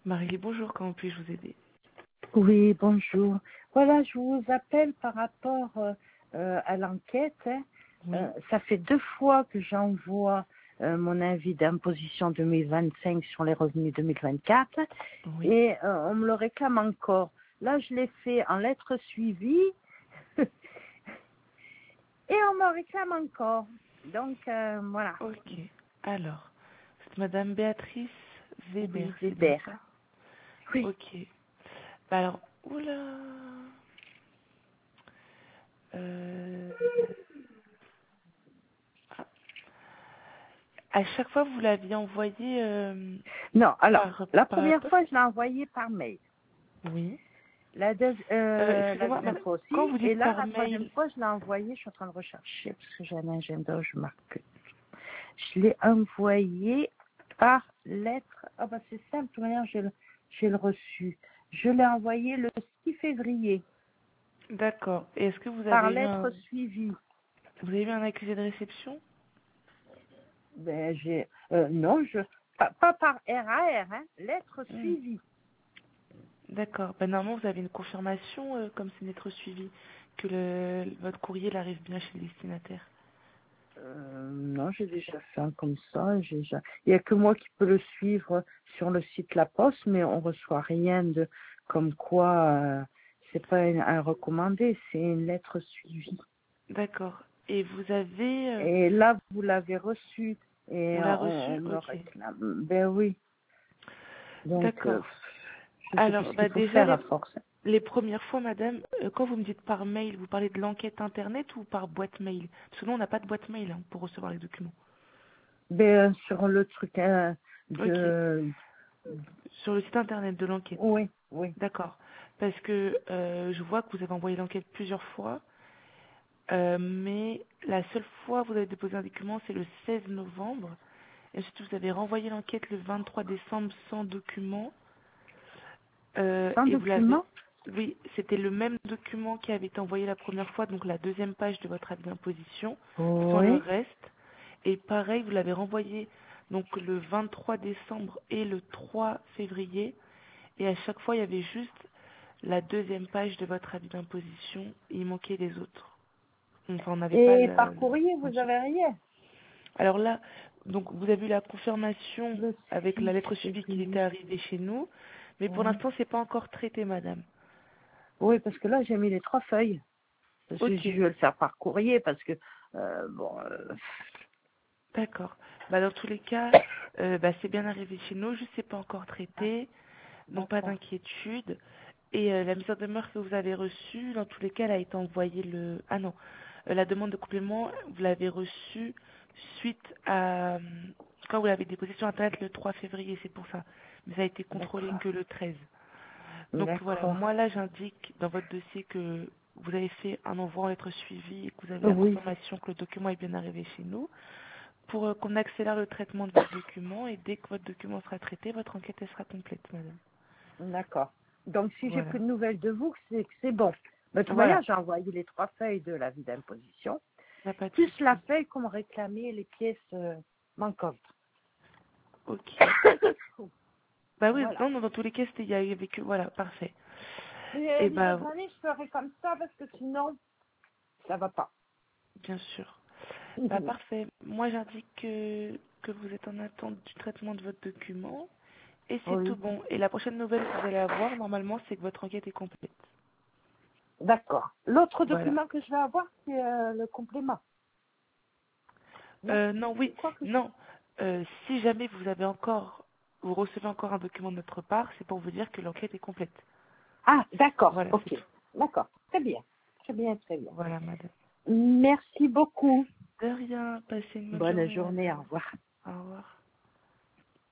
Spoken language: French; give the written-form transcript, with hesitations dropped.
Marie, bonjour, comment puis-je vous aider? Oui, bonjour. Voilà, je vous appelle par rapport à l'enquête, hein. Oui, Ça fait 2 fois que j'envoie mon avis d'imposition 2025 sur les revenus 2024 oui. et on me le réclame encore. Là, je l'ai fait en lettres suivies et on me réclame encore. Donc, voilà. Ok. Alors, c'est Madame Béatrice Weber, Oui, c'est bien Weber. ça? Oui. Ok. Bah alors, oula. Euh, ah, à chaque fois, vous l'aviez envoyé Non, alors, la par la première poste? fois, je l'ai envoyé par mail. Oui. La Excusez-moi, deuxième madame, fois quand aussi. vous Et dites là, par la troisième mail, fois, je l'ai envoyé. Je suis en train de rechercher parce que j'ai un agenda où je marque. Je l'ai envoyé par lettre. Ah bah c'est simple, de toute manière, j'ai le reçu. Je l'ai envoyé le 6 février d'accord. Et est-ce que par lettre suivie. vous avez eu un accusé de réception? Ben, non, pas par RAR, hein, lettre Hmm. suivie. D'accord. Bah, normalement, vous avez une confirmation, comme c'est une lettre suivie, que votre courrier il arrive bien chez le destinataire. Non, j'ai déjà fait un comme ça. Il n'y a que moi qui peux le suivre sur le site La Poste, mais on reçoit rien de comme quoi. C'est pas un recommandé, c'est une lettre suivie. D'accord. Et vous avez... Et là, vous l'avez reçu et on l'a reçu? on me le Ok. réclame. Ben oui. Donc, D'accord. je sais plus Alors, ce qu'il bah faut déjà, faire à force. les premières fois, madame, quand vous me dites par mail, vous parlez de l'enquête internet ou par boîte mail? Parce que nous, on n'a pas de boîte mail pour recevoir les documents. Ben sur le truc Ok. de. Sur le site internet de l'enquête. Oui, oui. D'accord. Parce que je vois que vous avez envoyé l'enquête plusieurs fois. Mais la seule fois où vous avez déposé un document, c'est le 16 novembre. Et ensuite, vous avez renvoyé l'enquête le 23 décembre sans document. Sans Et vous l'avez... document. Oui, c'était le même document qui avait été envoyé la première fois, donc la deuxième page de votre avis d'imposition, sans le Oui. reste. Et pareil, vous l'avez renvoyé donc le 23 décembre et le 3 février. Et à chaque fois, il y avait juste la deuxième page de votre avis d'imposition. Il manquait les autres. Enfin, on n'avait pas Et le par courrier, vous entier. avez rien. Alors là, donc vous avez eu la confirmation Le avec 6 la lettre suivie qu'il était février. arrivé chez nous, mais pour Oui. l'instant, c'est pas encore traité, madame. Oui, parce que là, j'ai mis les 3 feuilles. Parce que Ok, je vais le faire par courrier parce que, d'accord. Bah, dans tous les cas, bah, c'est bien arrivé chez nous, juste c'est pas encore Ah, traité, donc pas d'accord. d'inquiétude. Et la mise en demeure que vous avez reçue, dans tous les cas, elle a été envoyée le... Ah non, la demande de complément, vous l'avez reçue suite à... quand vous l'avez déposée sur Internet le 3 février, c'est pour ça. Mais ça a été contrôlé D'accord. que le 13. Donc voilà, D'accord. moi là j'indique dans votre dossier que vous avez fait un envoi en lettre suivie et que vous avez la Oui. confirmation que le document est bien arrivé chez nous pour qu'on accélère le traitement de votre document et dès que votre document sera traité, votre enquête elle sera complète, madame. D'accord. Donc, si j'ai Voilà. plus de nouvelles de vous, c'est que c'est bon. De toute manière, Voilà, j'ai envoyé les 3 feuilles de l'avis d'imposition, il n'y a pas de plus la souci. feuille qu'on me réclamait les pièces manquantes. Ok. Bah oui, Voilà. non, non, dans tous les cas, il y avait que... Voilà, parfait. Et Et les bah, autres années, je ferai comme ça parce que sinon, ça va pas. bien sûr. Bah parfait. Moi j'indique que vous êtes en attente du traitement de votre document. Et c'est tout Oui. bon. Et la prochaine nouvelle que vous allez avoir, normalement, c'est que votre enquête est complète. D'accord. L'autre Voilà. document que je vais avoir, c'est le complément. Non? Non, Je oui, crois que non. Si jamais vous recevez encore un document de notre part, c'est pour vous dire que l'enquête est complète. Ah, d'accord. Voilà, c'est Ok. tout. D'accord. Très bien. Très bien, très bien. Voilà, madame. Merci beaucoup. De rien. Passez une bonne Bonne journée, journée. Au madame. revoir. Au revoir.